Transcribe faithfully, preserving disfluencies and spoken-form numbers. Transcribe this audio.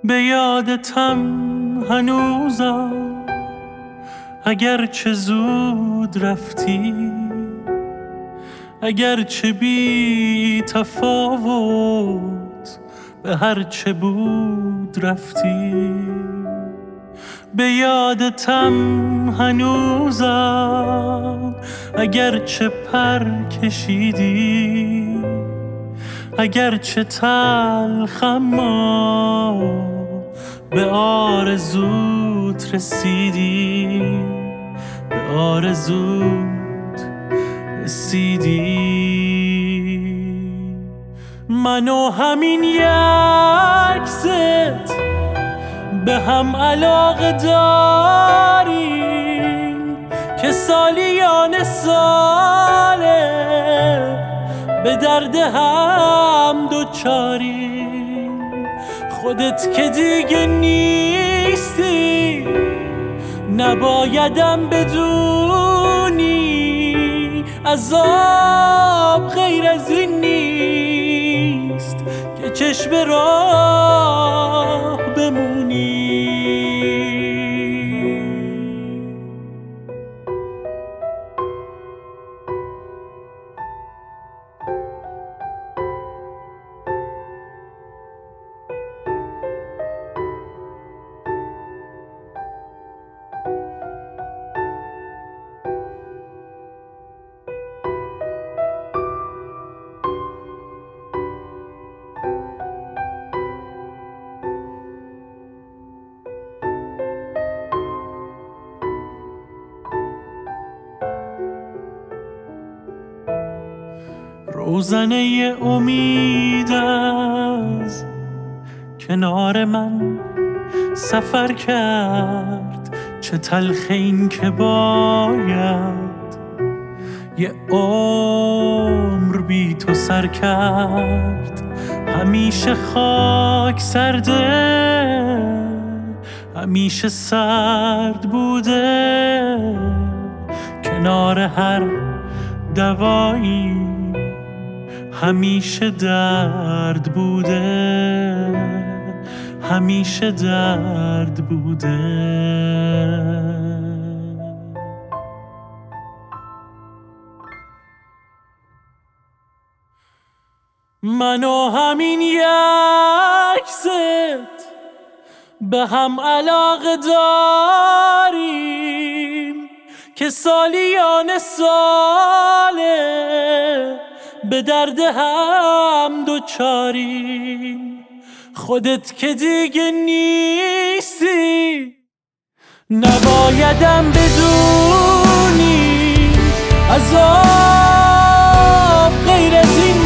به یادتم هنوزم اگرچه زود رفتی، اگرچه بی تفاوت به هرچه بود رفتی. به یادتم هنوزم اگرچه پر کشیدی، اگرچه تلخم به آرزوت رسیدی، به آرزوت رسیدی. من و همین یکست به هم علاقه داریم که سالیان ساله به درد هم دوچاریم. خودت که دیگه نیستی نبایدم بدونی، عذاب غیر از این نیست که چشم راه بمونی. روزنه امید از کنار من سفر کرد، چه تلخ این که باید یه عمر بی تو سر کرد. همیشه خاک سرده، همیشه سرد بوده، کنار هر دوایی همیشه درد بوده، همیشه درد بوده. من و همین یکست به هم علاقه داریم که سالیان ساله به درد هم دوچاریم. خودت که دیگه نیستی نبایدم بدونی، عذاب غیر از این